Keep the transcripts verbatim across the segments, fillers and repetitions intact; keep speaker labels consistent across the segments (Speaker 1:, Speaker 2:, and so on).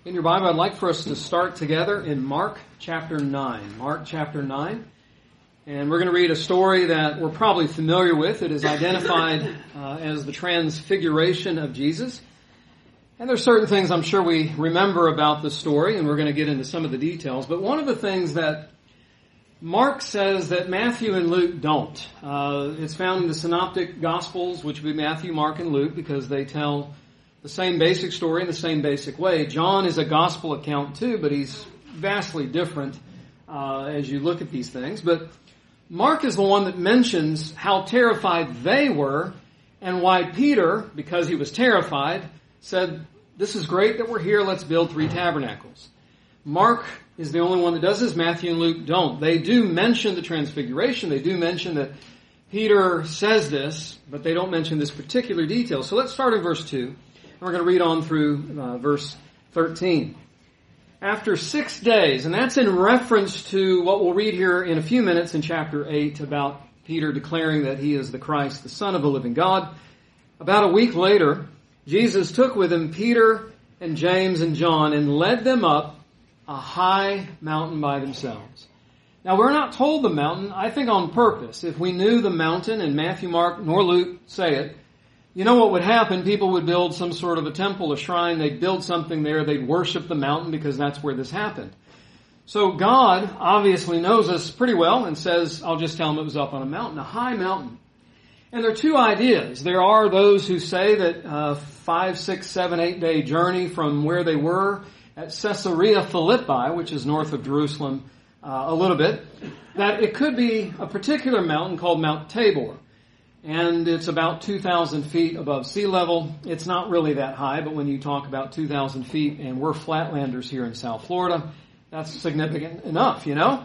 Speaker 1: In your Bible, I'd like for us to start together in Mark chapter nine. Mark chapter nine. And we're going to read a story that we're probably familiar with. It is identified uh, as the transfiguration of Jesus. And there's certain things I'm sure we remember about the story, and we're going to get into some of the details. But one of the things that Mark says that Matthew and Luke don't. Uh, it's found in the Synoptic Gospels, which would be Matthew, Mark, and Luke, because they tell the same basic story in the same basic way. John is a gospel account too, but he's vastly different uh, as you look at these things. But Mark is the one that mentions how terrified they were and why Peter, because he was terrified, said, "This is great that we're here, let's build three tabernacles." Mark is the only one that does this. Matthew and Luke don't. They do mention the transfiguration. They do mention that Peter says this, but they don't mention this particular detail. So let's start in verse two. We're going to read on through uh, verse thirteen. After six days, and that's in reference to what we'll read here in a few minutes in chapter eight about Peter declaring that he is the Christ, the Son of the living God. About a week later, Jesus took with him Peter and James and John and led them up a high mountain by themselves. Now, we're not told the mountain, I think on purpose. If we knew the mountain, and Matthew, Mark, nor Luke say it, you know what would happen? People would build some sort of a temple, a shrine. They'd build something there. They'd worship the mountain because that's where this happened. So God obviously knows us pretty well and says, I'll just tell them it was up on a mountain, a high mountain. And there are two ideas. There are those who say that a five, six, seven, eight day journey from where they were at Caesarea Philippi, which is north of Jerusalem uh, a little bit, that it could be a particular mountain called Mount Tabor. And it's about two thousand feet above sea level. It's not really that high, but when you talk about two thousand feet, and we're flatlanders here in South Florida, that's significant enough, you know?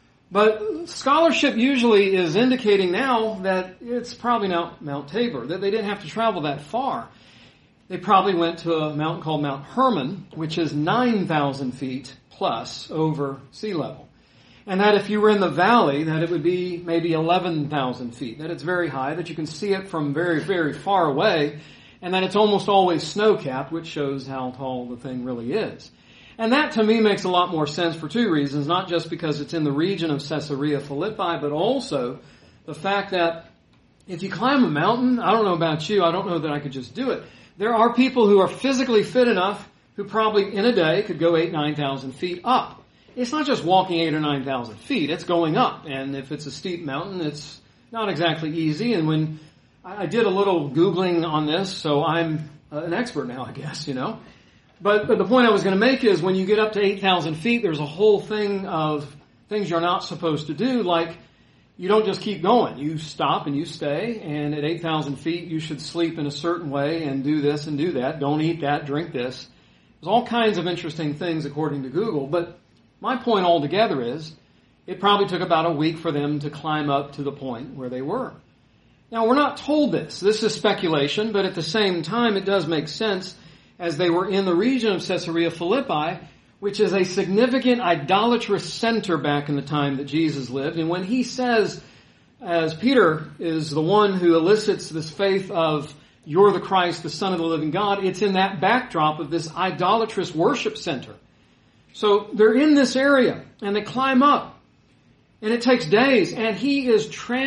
Speaker 1: But scholarship usually is indicating now that it's probably not Mount Tabor, that they didn't have to travel that far. They probably went to a mountain called Mount Hermon, which is nine thousand feet plus over sea level. And that if you were in the valley, that it would be maybe eleven thousand feet, that it's very high, that you can see it from very, very far away, and that it's almost always snow-capped, which shows how tall the thing really is. And that to me makes a lot more sense for two reasons, not just because it's in the region of Caesarea Philippi, but also the fact that if you climb a mountain, I don't know about you, I don't know that I could just do it. There are people who are physically fit enough who probably in a day could go eight, nine thousand feet up. It's not just walking eight or nine thousand feet, it's going up. And if it's a steep mountain, it's not exactly easy. And when I did a little Googling on this, so I'm an expert now, I guess, you know. But, but the point I was going to make is when you get up to eight thousand feet, there's a whole thing of things you're not supposed to do, like you don't just keep going. You stop and you stay, and at eight thousand feet, you should sleep in a certain way and do this and do that. Don't eat that, drink this. There's all kinds of interesting things according to Google, but my point altogether is it probably took about a week for them to climb up to the point where they were. Now, we're not told this. This is speculation, but at the same time, it does make sense as they were in the region of Caesarea Philippi, which is a significant idolatrous center back in the time that Jesus lived. And when he says, as Peter is the one who elicits this faith of, you're the Christ, the Son of the living God, it's in that backdrop of this idolatrous worship center. So they're in this area, and they climb up, and it takes days, and he is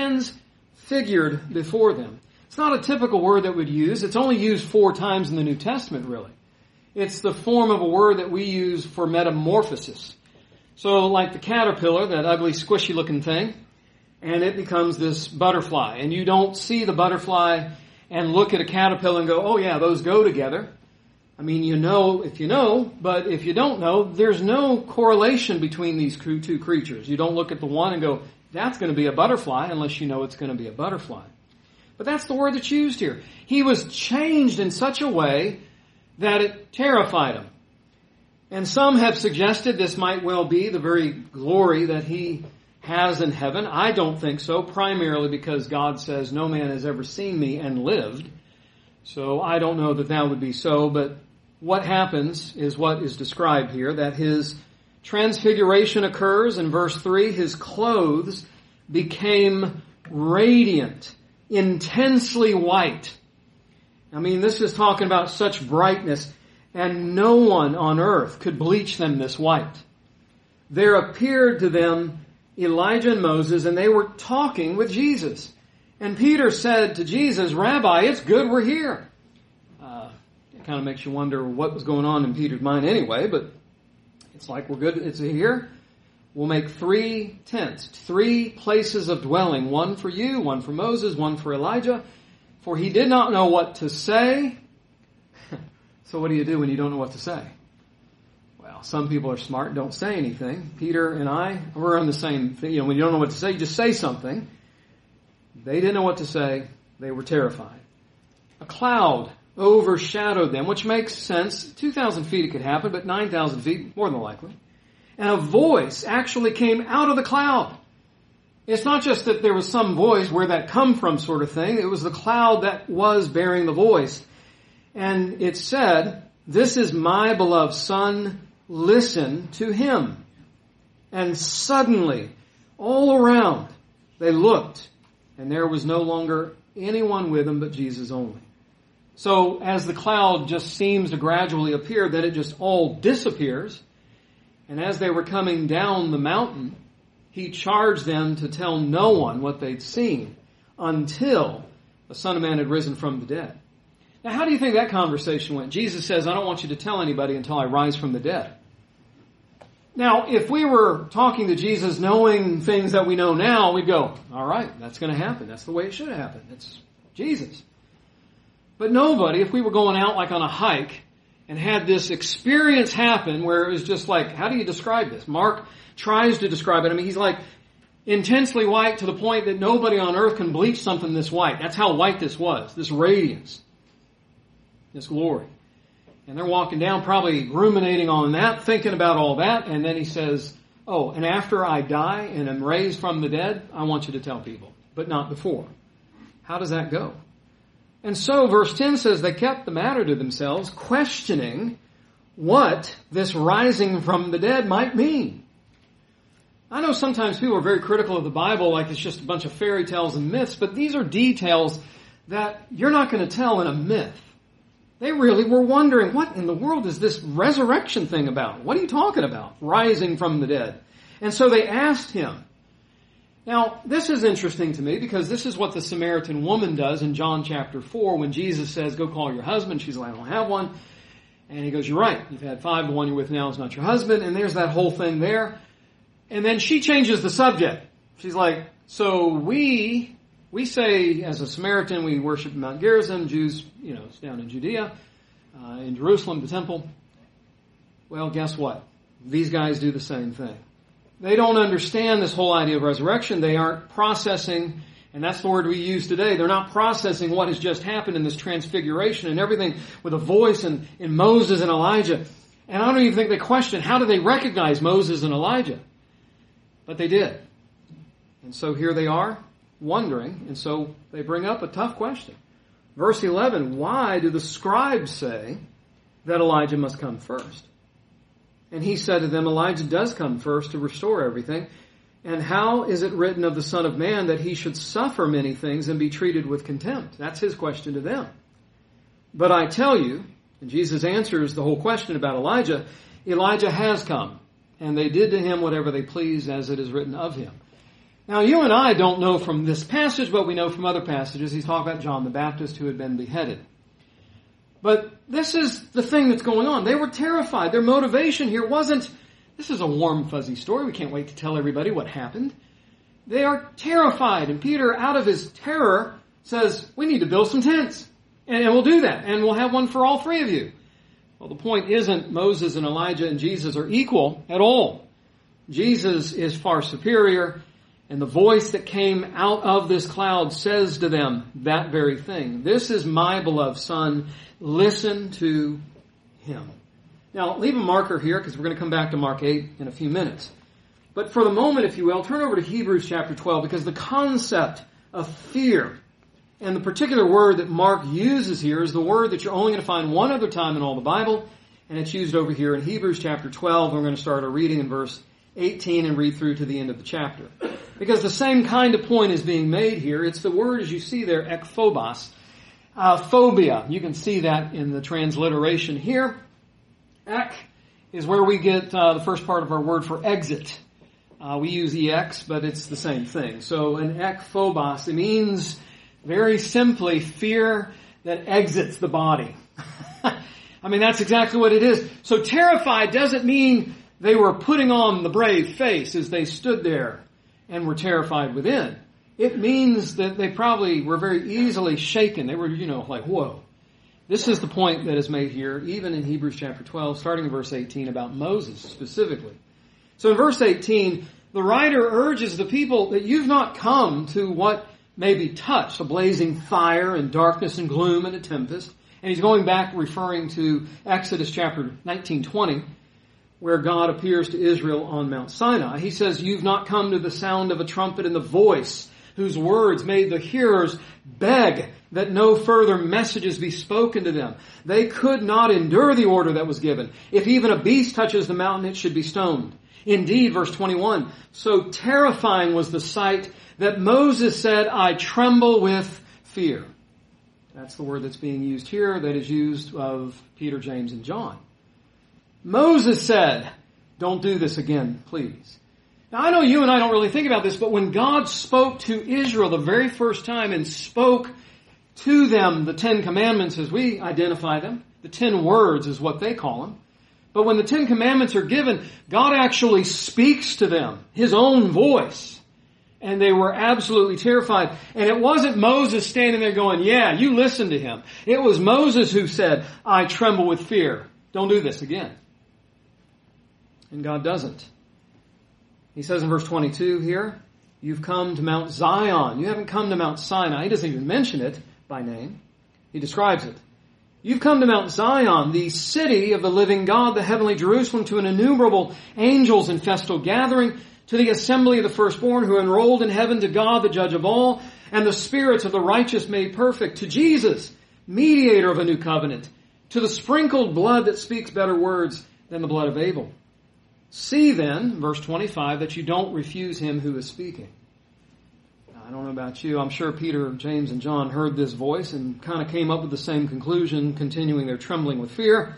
Speaker 1: transfigured before them. It's not a typical word that we'd use. It's only used four times in the New Testament, really. It's the form of a word that we use for metamorphosis. So like the caterpillar, that ugly, squishy-looking thing, and it becomes this butterfly. And you don't see the butterfly and look at a caterpillar and go, oh yeah, those go together. I mean, you know if you know, but if you don't know, there's no correlation between these two creatures. You don't look at the one and go, that's going to be a butterfly, unless you know it's going to be a butterfly. But that's the word that's used here. He was changed in such a way that it terrified him. And some have suggested this might well be the very glory that he has in heaven. I don't think so, primarily because God says, no man has ever seen me and lived. So I don't know that that would be so, but what happens is what is described here, that his transfiguration occurs in verse three. His clothes became radiant, intensely white. I mean, this is talking about such brightness. and no one on earth could bleach them this white. There appeared to them Elijah and Moses, and they were talking with Jesus. And Peter said to Jesus, Rabbi, it's good we're here. Uh, it kind of makes you wonder what was going on in Peter's mind anyway, but it's like we're good, it's here. We'll make three tents, three places of dwelling, one for you, one for Moses, one for Elijah. For he did not know what to say. So what do you do when you don't know what to say? Well, some people are smart and don't say anything. Peter and I, we're on the same thing. You know, when you don't know what to say, you just say something. They didn't know what to say. They were terrified. A cloud overshadowed them, which makes sense. two thousand feet it could happen, but nine thousand feet, more than likely. And a voice actually came out of the cloud. It's not just that there was some voice, where that come from sort of thing. It was the cloud that was bearing the voice. And it said, this is my beloved Son, listen to him. And suddenly, all around, they looked, and there was no longer anyone with them but Jesus only. So as the cloud just seems to gradually appear, then it just all disappears. And as they were coming down the mountain, he charged them to tell no one what they'd seen until the Son of Man had risen from the dead. Now, how do you think that conversation went? Jesus says, I don't want you to tell anybody until I rise from the dead. Now, if we were talking to Jesus knowing things that we know now, we'd go, all right, that's going to happen. That's the way it should have happened. It's Jesus. But nobody, if we were going out like on a hike and had this experience happen where it was just like, how do you describe this? Mark tries to describe it. I mean, he's like intensely white to the point that nobody on earth can bleach something this white. That's how white this was, this radiance, this glory. And they're walking down, probably ruminating on that, thinking about all that. And then he says, oh, and after I die and am raised from the dead, I want you to tell people, but not before. How does that go? And so verse ten says they kept the matter to themselves, questioning what this rising from the dead might mean. I know sometimes people are very critical of the Bible, like it's just a bunch of fairy tales and myths, but these are details that you're not going to tell in a myth. They really were wondering, what in the world is this resurrection thing about? What are you talking about? Rising from the dead. And so they asked him. Now, this is interesting to me because this is what the Samaritan woman does in John chapter four when Jesus says, go call your husband. She's like, I don't have one. And he goes, you're right. You've had five. The one you're with now is not your husband. And there's that whole thing there. And then she changes the subject. She's like, so we, we say as a Samaritan, we worship Mount Gerizim. Jews, you know, it's down in Judea, uh, in Jerusalem, the temple. Well, guess what? These guys do the same thing. They don't understand this whole idea of resurrection. They aren't processing, and that's the word we use today. They're not processing what has just happened in this transfiguration and everything with a voice and in Moses and Elijah. And I don't even think they question, how do they recognize Moses and Elijah? But they did. And so here they are, wondering, and so they bring up a tough question. Verse eleven, why do the scribes say that Elijah must come first? And he said to them, Elijah does come first to restore everything. And how is it written of the Son of Man that he should suffer many things and be treated with contempt? That's his question to them. But I tell you, and Jesus answers the whole question about Elijah, Elijah has come, and they did to him whatever they pleased, as it is written of him. Now, you and I don't know from this passage, but we know from other passages. He's talking about John the Baptist who had been beheaded. But this is the thing that's going on. They were terrified. Their motivation here wasn't, this is a warm, fuzzy story. We can't wait to tell everybody what happened. They are terrified. And Peter, out of his terror, says, we need to build some tents. And we'll do that. And we'll have one for all three of you. Well, the point isn't Moses and Elijah and Jesus are equal at all. Jesus is far superior. And the voice that came out of this cloud says to them that very thing. This is my beloved Son. Listen to him. Now, leave a marker here because we're going to come back to Mark eight in a few minutes. But for the moment, if you will, turn over to Hebrews chapter twelve because the concept of fear and the particular word that Mark uses here is the word that you're only going to find one other time in all the Bible. And it's used over here in Hebrews chapter twelve. We're going to start our reading in verse eighteen and read through to the end of the chapter. Because the same kind of point is being made here. It's the word, as you see there, ekphobos. Uh, phobia. You can see that in the transliteration here. Ek is where we get uh, the first part of our word for exit. Uh, we use ex, but it's the same thing. So an ekphobos, it means very simply fear that exits the body. I mean, that's exactly what it is. So terrified doesn't mean they were putting on the brave face as they stood there and were terrified within. It means that they probably were very easily shaken. They were, you know, like, whoa. This is the point that is made here, even in Hebrews chapter twelve, starting in verse eighteen, about Moses specifically. So in verse eighteen, the writer urges the people that you've not come to what may be touched, a blazing fire and darkness and gloom and a tempest. And he's going back referring to Exodus chapter nineteen twenty, where God appears to Israel on Mount Sinai. He says, you've not come to the sound of a trumpet and the voice whose words made the hearers beg that no further messages be spoken to them. They could not endure the order that was given. If even a beast touches the mountain, it should be stoned. Indeed, verse twenty-one, so terrifying was the sight that Moses said, I tremble with fear. That's the word that's being used here that is used of Peter, James, and John. Moses said, don't do this again, please. Now, I know you and I don't really think about this, but when God spoke to Israel the very first time and spoke to them the Ten Commandments as we identify them, the Ten Words is what they call them, but when the Ten Commandments are given, God actually speaks to them, His own voice, and they were absolutely terrified. And it wasn't Moses standing there going, yeah, you listen to him. It was Moses who said, I tremble with fear. Don't do this again. And God doesn't. He says in verse twenty-two here, you've come to Mount Zion. You haven't come to Mount Sinai. He doesn't even mention it by name. He describes it. You've come to Mount Zion, the city of the living God, the heavenly Jerusalem, to an innumerable angels in festal gathering, to the assembly of the firstborn who are enrolled in heaven, to God, the judge of all, and the spirits of the righteous made perfect, to Jesus, mediator of a new covenant, to the sprinkled blood that speaks better words than the blood of Abel. See then, verse twenty-five, that you don't refuse him who is speaking. Now, I don't know about you. I'm sure Peter, James, and John heard this voice and kind of came up with the same conclusion, continuing their trembling with fear.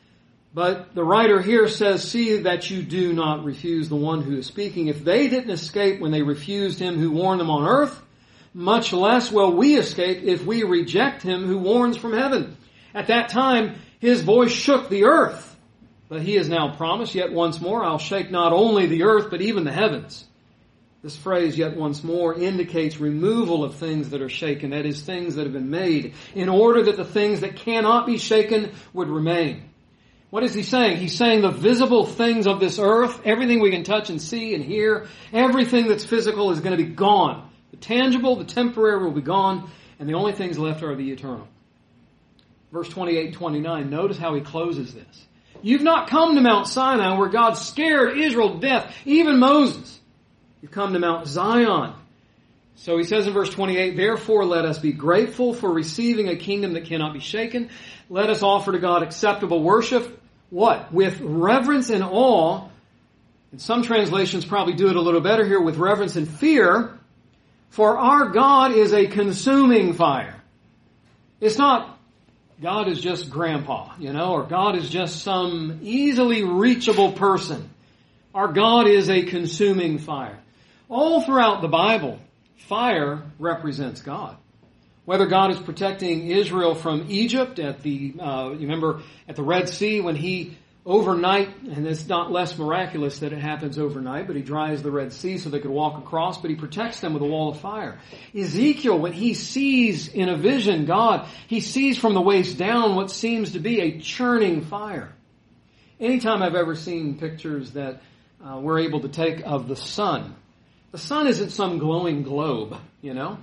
Speaker 1: But the writer here says, see that you do not refuse the one who is speaking. If they didn't escape when they refused him who warned them on earth, much less will we escape if we reject him who warns from heaven. At that time, his voice shook the earth. But he has now promised, yet once more, I'll shake not only the earth, but even the heavens. This phrase, yet once more, indicates removal of things that are shaken, that is, things that have been made, in order that the things that cannot be shaken would remain. What is he saying? He's saying the visible things of this earth, everything we can touch and see and hear, everything that's physical is going to be gone. The tangible, the temporary will be gone, and the only things left are the eternal. Verse twenty-eight and twenty-nine, notice how he closes this. You've not come to Mount Sinai where God scared Israel to death, even Moses. You've come to Mount Zion. So he says in verse twenty-eight, therefore let us be grateful for receiving a kingdom that cannot be shaken. Let us offer to God acceptable worship. What? With reverence and awe. And some translations probably do it a little better here, with reverence and fear. For our God is a consuming fire. It's not God is just grandpa, you know, or God is just some easily reachable person. Our God is a consuming fire. All throughout the Bible, fire represents God. Whether God is protecting Israel from Egypt at the, uh, you remember at the Red Sea when he overnight, and it's not less miraculous that it happens overnight, but he dries the Red Sea so they could walk across, but he protects them with a wall of fire. Ezekiel, when he sees in a vision God, he sees from the waist down what seems to be a churning fire. Anytime I've ever seen pictures that uh, we're able to take of the sun, the sun isn't some glowing globe, you know.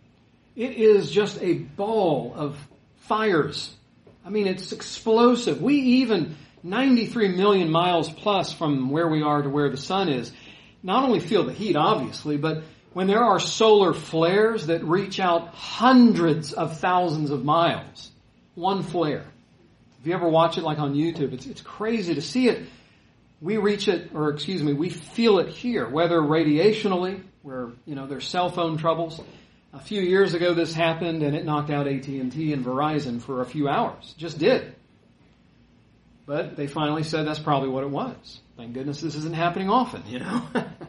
Speaker 1: It is just a ball of fires. I mean, it's explosive. We even ninety-three million miles plus from where we are to where the sun is, not only feel the heat, obviously, but when there are solar flares that reach out hundreds of thousands of miles, one flare. If you ever watch it like on YouTube, it's, it's crazy to see it. We reach it, or excuse me, we feel it here, whether radiationally, where, you know, there's cell phone troubles. A few years ago this happened and it knocked out A T and T and Verizon for a few hours. Just did. But they finally said that's probably what it was. Thank goodness this isn't happening often, you know.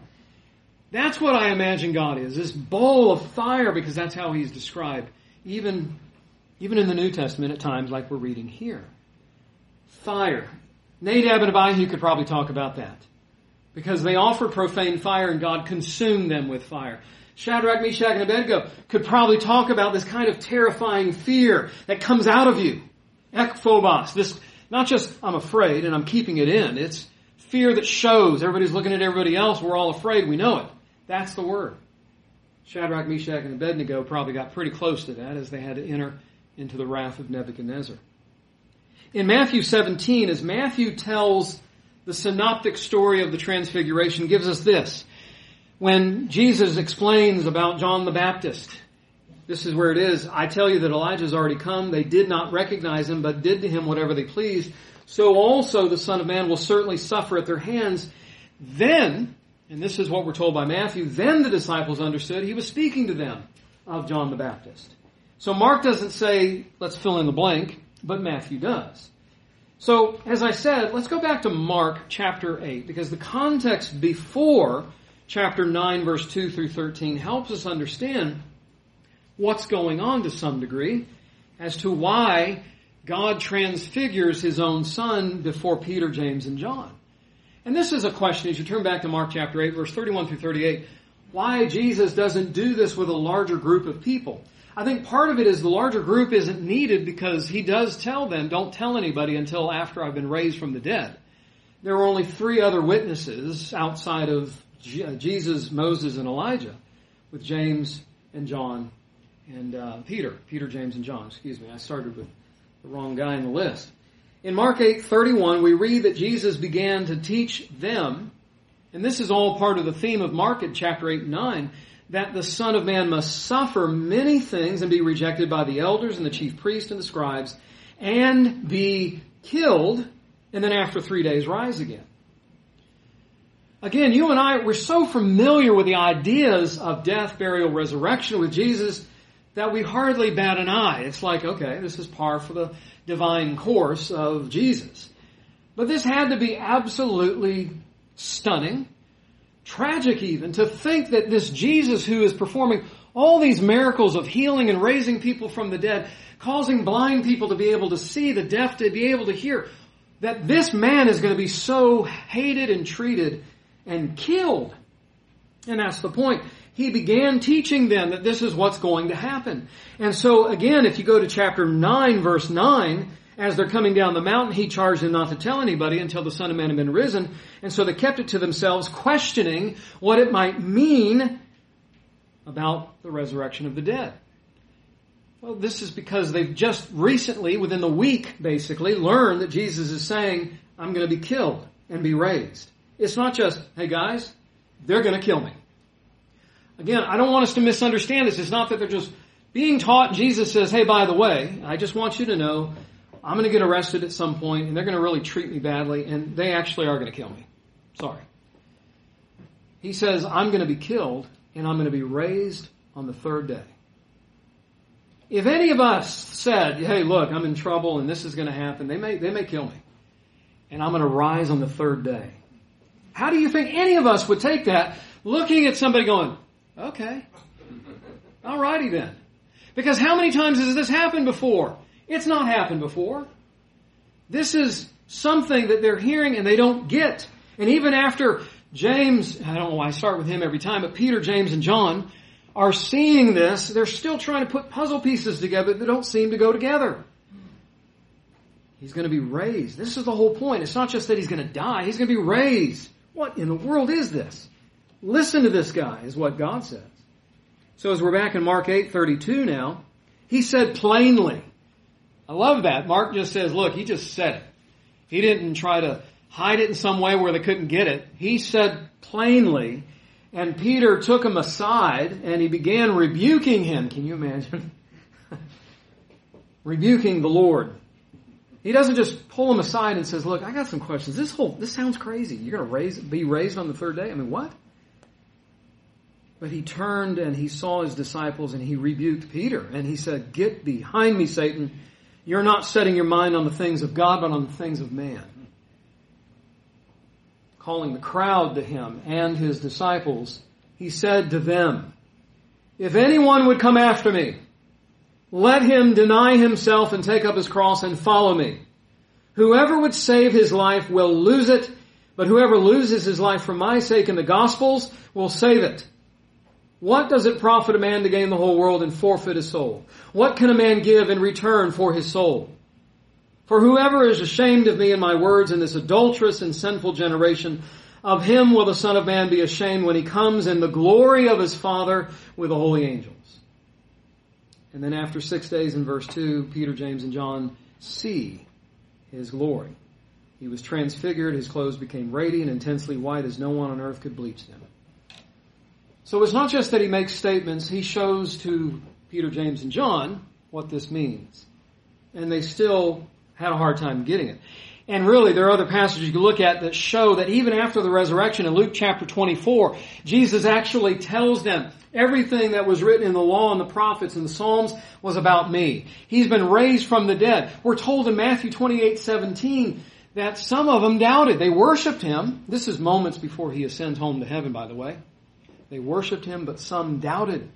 Speaker 1: That's what I imagine God is, this bowl of fire, because that's how He's described, even, even in the New Testament at times like we're reading here. Fire. Nadab and Abihu could probably talk about that, because they offered profane fire and God consumed them with fire. Shadrach, Meshach, and Abednego could probably talk about this kind of terrifying fear that comes out of you. Ekphobos, this, not just I'm afraid and I'm keeping it in, it's fear that shows. Everybody's looking at everybody else, we're all afraid, we know it. That's the word. Shadrach, Meshach, and Abednego probably got pretty close to that as they had to enter into the wrath of Nebuchadnezzar. In Matthew seventeen, as Matthew tells the synoptic story of the Transfiguration, gives us this. When Jesus explains about John the Baptist, this is where it is. I tell you that Elijah has already come. They did not recognize him, but did to him whatever they pleased. So also the Son of Man will certainly suffer at their hands. Then, and this is what we're told by Matthew, then the disciples understood he was speaking to them of John the Baptist. So Mark doesn't say, let's fill in the blank, but Matthew does. So, as I said, let's go back to Mark chapter eight, because the context before chapter nine, verse two through thirteen helps us understand what's going on to some degree as to why God transfigures His own Son before Peter, James, and John. And this is a question, as you turn back to Mark chapter eight, verse thirty-one through thirty-eight, why Jesus doesn't do this with a larger group of people. I think part of it is the larger group isn't needed because He does tell them, don't tell anybody until after I've been raised from the dead. There were only three other witnesses outside of Jesus, Moses, and Elijah, with James and John and uh, Peter. Peter, James, and John. Excuse me, I started with the wrong guy in the list. In Mark eight thirty-one, we read that Jesus began to teach them, and this is all part of the theme of Mark in chapter eight and nine, that the Son of Man must suffer many things and be rejected by the elders and the chief priests and the scribes, and be killed, and then after three days rise again. Again, you and I, we're so familiar with the ideas of death, burial, resurrection with Jesus that we hardly bat an eye. It's like, okay, this is par for the divine course of Jesus. But this had to be absolutely stunning, tragic even, to think that this Jesus who is performing all these miracles of healing and raising people from the dead, causing blind people to be able to see, the deaf to be able to hear, that this man is going to be so hated and treated and killed. And that's the point. He began teaching them that this is what's going to happen. And so again, if you go to chapter nine, verse nine, as they're coming down the mountain, He charged them not to tell anybody until the Son of Man had been risen. And so they kept it to themselves, questioning what it might mean about the resurrection of the dead. Well, this is because they've just recently, within the week basically, learned that Jesus is saying, I'm going to be killed and be raised. It's not just, hey guys, they're going to kill me. Again, I don't want us to misunderstand this. It's not that they're just being taught. Jesus says, hey, by the way, I just want you to know I'm going to get arrested at some point and they're going to really treat me badly and they actually are going to kill me. Sorry. He says, I'm going to be killed and I'm going to be raised on the third day. If any of us said, hey, look, I'm in trouble and this is going to happen, they may, they may kill me. And I'm going to rise on the third day. How do you think any of us would take that, looking at somebody going, okay, all righty then. Because how many times has this happened before? It's not happened before. This is something that they're hearing and they don't get. And even after James, I don't know why I start with him every time, but Peter, James, and John are seeing this, they're still trying to put puzzle pieces together that don't seem to go together. He's going to be raised. This is the whole point. It's not just that He's going to die. He's going to be raised. What in the world is this? Listen to this guy, is what God says. So as we're back in Mark eight thirty-two now, He said plainly. I love that. Mark just says, look, He just said it. He didn't try to hide it in some way where they couldn't get it. He said plainly, and Peter took him aside and he began rebuking him. Can you imagine? Rebuking the Lord. He doesn't just pull him aside and says, look, I got some questions. This whole, this sounds crazy. You're going to raise, be raised on the third day? I mean, what? But He turned and He saw His disciples and He rebuked Peter. And He said, get behind me, Satan. You're not setting your mind on the things of God, but on the things of man. Calling the crowd to him and his disciples, he said to them, if anyone would come after me, let him deny himself and take up his cross and follow me. Whoever would save his life will lose it, but whoever loses his life for my sake and the gospel's will save it. What does it profit a man to gain the whole world and forfeit his soul? What can a man give in return for his soul? For whoever is ashamed of me and my words in this adulterous and sinful generation, of him will the Son of Man be ashamed when he comes in the glory of his Father with the holy angels. And then after six days in verse two, Peter, James, and John see his glory. He was transfigured, his clothes became radiant, intensely white as no one on earth could bleach them. So it's not just that he makes statements, he shows to Peter, James, and John what this means. And they still had a hard time getting it. And really, there are other passages you can look at that show that even after the resurrection in Luke chapter twenty-four, Jesus actually tells them everything that was written in the law and the prophets and the Psalms was about me. He's been raised from the dead. We're told in Matthew twenty-eight seventeen that some of them doubted. They worshiped him. This is moments before he ascends home to heaven, by the way. They worshiped him, but some doubted.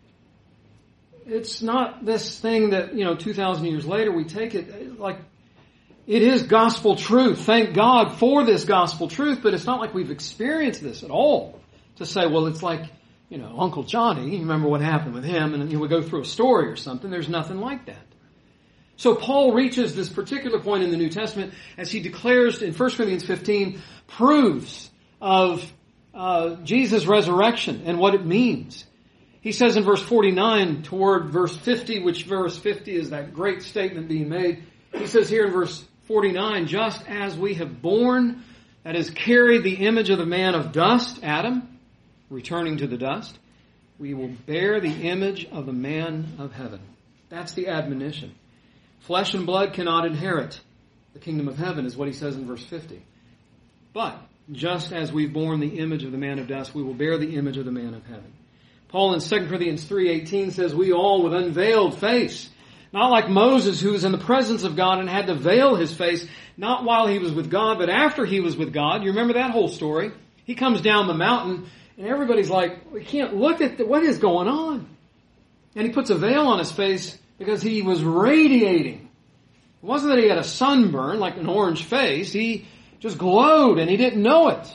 Speaker 1: It's not this thing that, you know, two thousand years later we take it like it is gospel truth. Thank God for this gospel truth, but it's not like we've experienced this at all to say, well, it's like, you know, Uncle Johnny, you remember what happened with him, and you know, we go through a story or something. There's nothing like that. So Paul reaches this particular point in the New Testament as he declares in First Corinthians fifteen, proofs of uh, Jesus' resurrection and what it means. He says in verse forty-nine toward verse fifty, which verse fifty is that great statement being made. He says here in verse forty-nine, just as we have borne, that is, carried the image of the man of dust, Adam, returning to the dust, we will bear the image of the man of heaven. That's the admonition. Flesh and blood cannot inherit the kingdom of heaven, is what he says in verse fifty. But just as we've borne the image of the man of dust, we will bear the image of the man of heaven. Paul in Second Corinthians three eighteen says, we all with unveiled face, not like Moses who was in the presence of God and had to veil his face, not while he was with God, but after he was with God. You remember that whole story? He comes down the mountain and everybody's like, we can't look at the, what is going on. And he puts a veil on his face because he was radiating. It wasn't that he had a sunburn like an orange face. He just glowed and he didn't know it.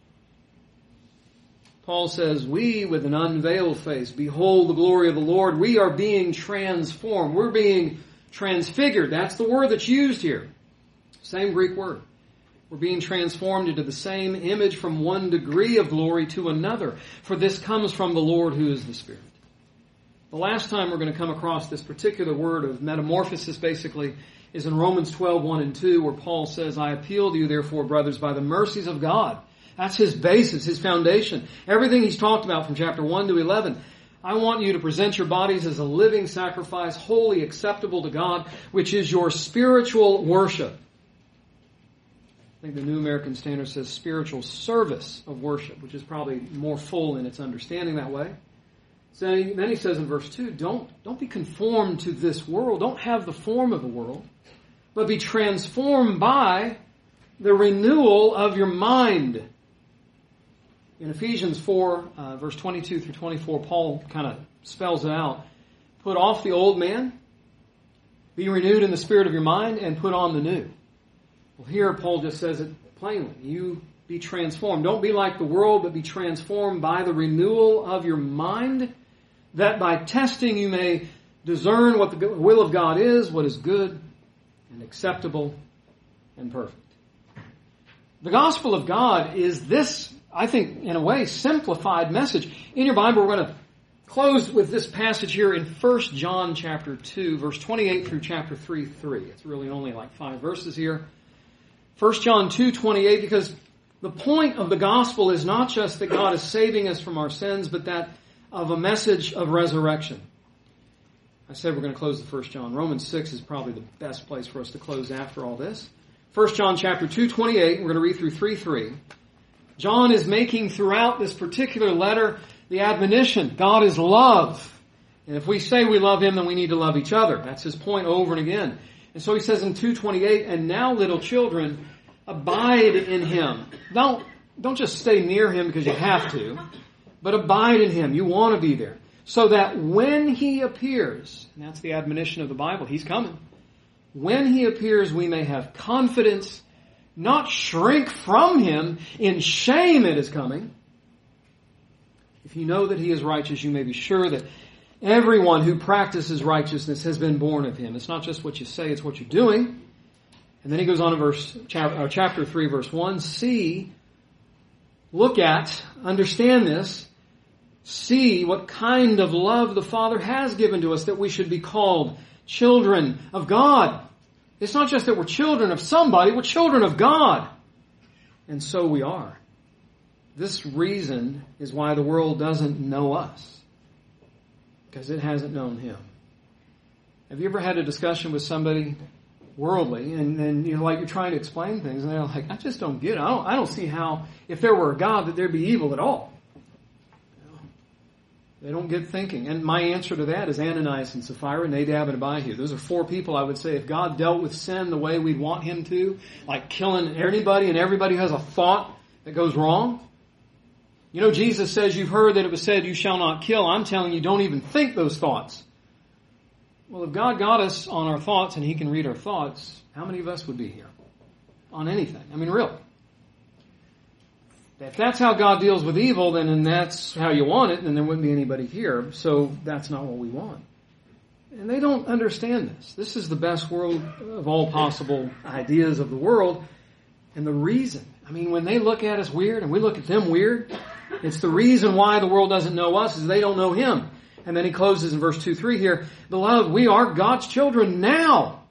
Speaker 1: Paul says, we with an unveiled face behold the glory of the Lord. We are being transformed. We're being transfigured. That's the word that's used here. Same Greek word. We're being transformed into the same image from one degree of glory to another. For this comes from the Lord who is the Spirit. The last time we're going to come across this particular word of metamorphosis basically is in Romans twelve, one and two, where Paul says, I appeal to you therefore, brothers, by the mercies of God. That's his basis, his foundation. Everything he's talked about from chapter one to eleven. I want you to present your bodies as a living sacrifice, wholly acceptable to God, which is your spiritual worship. I think the New American Standard says spiritual service of worship, which is probably more full in its understanding that way. So then he says in verse two, don't, don't be conformed to this world. Don't have the form of the world, but be transformed by the renewal of your mind. In Ephesians four, uh, verse twenty-two through twenty-four, Paul kind of spells it out. Put off the old man, be renewed in the spirit of your mind, and put on the new. Well, here Paul just says it plainly. You be transformed. Don't be like the world, but be transformed by the renewal of your mind, that by testing you may discern what the will of God is, what is good and acceptable and perfect. The gospel of God is this, I think, in a way, simplified message. In your Bible, we're going to close with this passage here in First John chapter two, verse twenty-eight through chapter three, three. It's really only like five verses here. First John two, twenty-eight, because the point of the gospel is not just that God is saving us from our sins, but that of a message of resurrection. I said we're going to close the First John. Romans six is probably the best place for us to close after all this. First John chapter two, twenty-eight, we're going to read through three, three. John is making throughout this particular letter the admonition, God is love. And if we say we love Him, then we need to love each other. That's his point over and again. And so he says in two twenty-eight, and now little children, abide in him. Don't, don't just stay near him because you have to, but abide in him. You want to be there. So that when he appears, and that's the admonition of the Bible, he's coming. When he appears, we may have confidence, not shrink from him in shame at his coming. If you know that he is righteous, you may be sure that everyone who practices righteousness has been born of him. It's not just what you say, it's what you're doing. And then he goes on to verse, chapter three, verse one. See, look at, understand this, see what kind of love the Father has given to us that we should be called children of God. It's not just that we're children of somebody, we're children of God. And so we are. This reason is why the world doesn't know us. Because it hasn't known him. Have you ever had a discussion with somebody worldly and, and you're like, you're trying to explain things and they're like, I just don't get it. I don't, I don't see how, if there were a God, that there'd be evil at all. They don't get thinking. And my answer to that is Ananias and Sapphira, Nadab and Abihu. Those are four people I would say, if God dealt with sin the way we'd want him to, like killing anybody and everybody who has a thought that goes wrong. You know, Jesus says, you've heard that it was said, you shall not kill. I'm telling you, don't even think those thoughts. Well, if God got us on our thoughts and he can read our thoughts, how many of us would be here on anything? I mean, really. If that's how God deals with evil, then and that's how you want it, then there wouldn't be anybody here. So that's not what we want. And they don't understand this. This is the best world of all possible ideas of the world. And the reason, I mean, when they look at us weird and we look at them weird, it's the reason why the world doesn't know us is they don't know him. And then he closes in verse two three here, beloved, we are God's children now.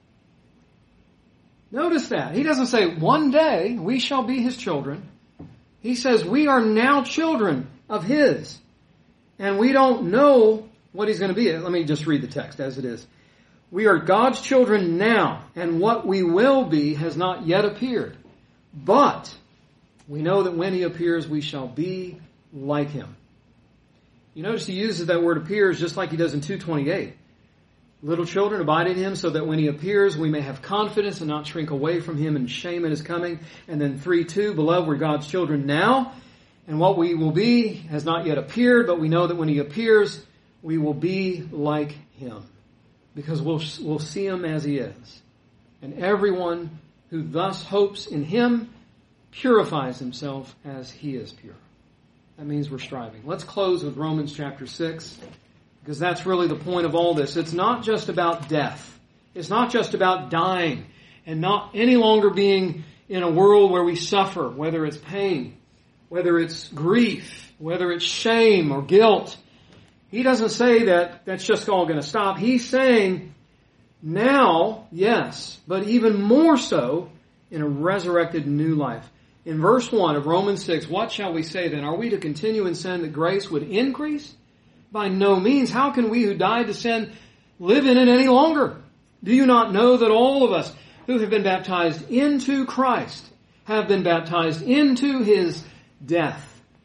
Speaker 1: Notice that. He doesn't say one day we shall be his children. He says we are now children of his. And we don't know what he's going to be. Let me just read the text as it is. We are God's children now, and what we will be has not yet appeared. But we know that when he appears, we shall be like him. You notice he uses that word appears just like he does in two twenty-eight. Little children, abide in him so that when he appears, we may have confidence and not shrink away from him in shame at his coming. And then three two, beloved, we're God's children now, and what we will be has not yet appeared, but we know that when he appears, we will be like him. Because we'll, we'll see him as he is. And everyone who thus hopes in him purifies himself as he is pure. That means we're striving. Let's close with Romans chapter six, because that's really the point of all this. It's not just about death. It's not just about dying and not any longer being in a world where we suffer, whether it's pain, whether it's grief, whether it's shame or guilt. He doesn't say that that's just all going to stop. He's saying now, yes, but even more so in a resurrected new life. In verse one of Romans six, what shall we say then? Are we to continue in sin that grace would increase? By no means. How can we who died to sin live in it any longer? Do you not know that all of us who have been baptized into Christ have been baptized into his death?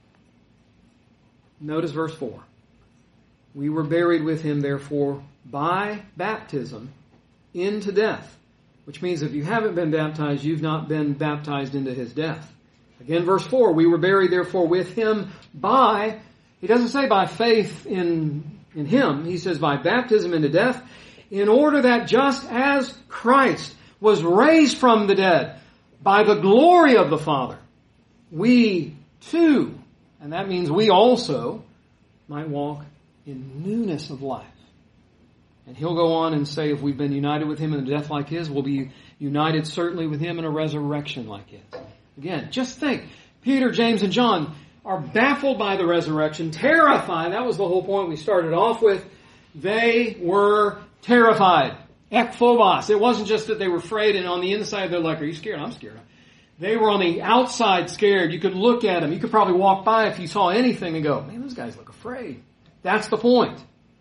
Speaker 1: Notice verse four. We were buried with him, therefore, by baptism into death. Which means if you haven't been baptized, you've not been baptized into his death. Again, verse four, we were buried, therefore, with him by, he doesn't say by faith in, in him. He says by baptism into death, in order that just as Christ was raised from the dead by the glory of the Father, we too, and that means we also, might walk in newness of life. And he'll go on and say if we've been united with him in a death like his, we'll be united certainly with him in a resurrection like his. Again, just think. Peter, James, and John are baffled by the resurrection, terrified. That was the whole point we started off with. They were terrified. Ekphobos. It wasn't just that they were afraid and on the inside they're like, are you scared? I'm scared. They were on the outside scared. You could look at them. You could probably walk by if you saw anything and go, man, those guys look afraid. That's the point.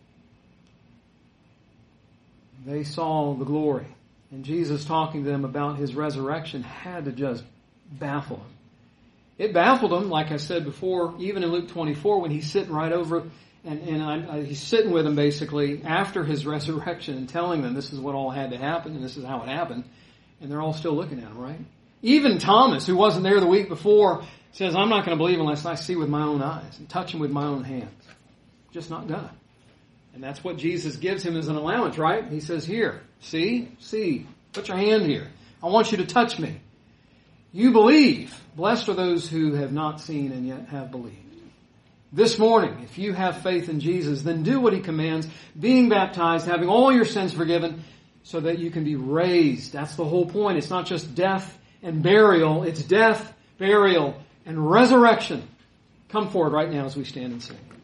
Speaker 1: They saw the glory. And Jesus talking to them about his resurrection had to just baffle them. It baffled him, like I said before, even in Luke twenty-four, when he's sitting right over, and, and I, I, he's sitting with them basically after his resurrection and telling them this is what all had to happen and this is how it happened. And they're all still looking at him, right? Even Thomas, who wasn't there the week before, says, I'm not going to believe unless I see with my own eyes and touch him with my own hands. Just not gonna. And that's what Jesus gives him as an allowance, right? He says, here, see, see, put your hand here. I want you to touch me. You believe. Blessed are those who have not seen and yet have believed. This morning, if you have faith in Jesus, then do what he commands, being baptized, having all your sins forgiven, so that you can be raised. That's the whole point. It's not just death and burial. It's death, burial, and resurrection. Come forward right now as we stand and sing.